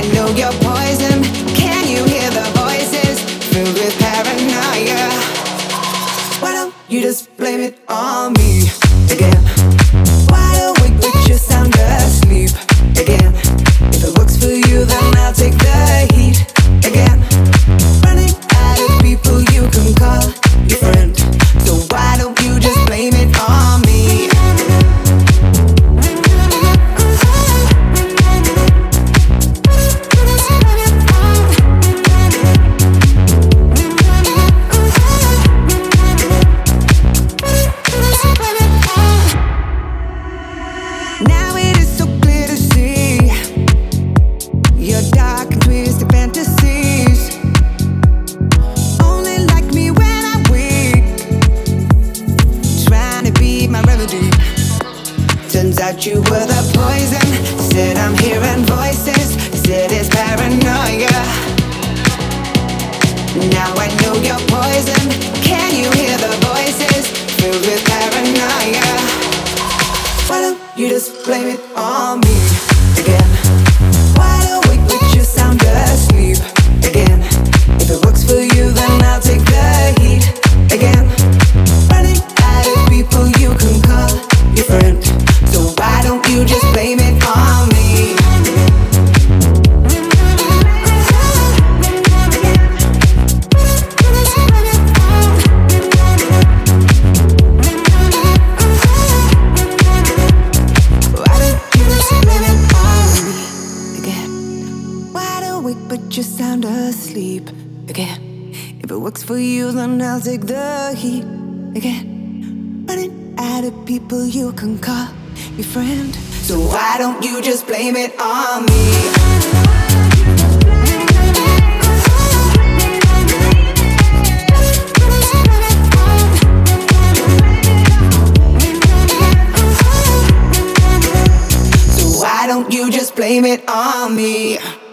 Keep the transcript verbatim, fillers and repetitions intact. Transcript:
know you're poison. Can you hear the voices filled with paranoia? Why don't you just blame it on me again? Wide awake but you sound asleep again. If it works for you, then I'll take the heat again. Running out of people you can call your friend. So why don't you just blame it on me? Now it is so clear to see your dark and twisted fantasies. Only like me when I'm weak, trying to be my remedy. Turns out you were the poison. Said I'm hearing voices. Said it's paranoia. Now I know you're poison. Can you hear the voices filled with paranoia? Why don't you just blame it on me again? Wide awake but you sound asleep again. If it works for you, then I'll take the heat again. Running out of people you can call your friend. So why don't you just blame it on me? But you sound asleep again. If it works for you, then I'll take the heat again. Running out of people you can call your friend. So why don't you just blame it on me? So why don't you just blame it on me?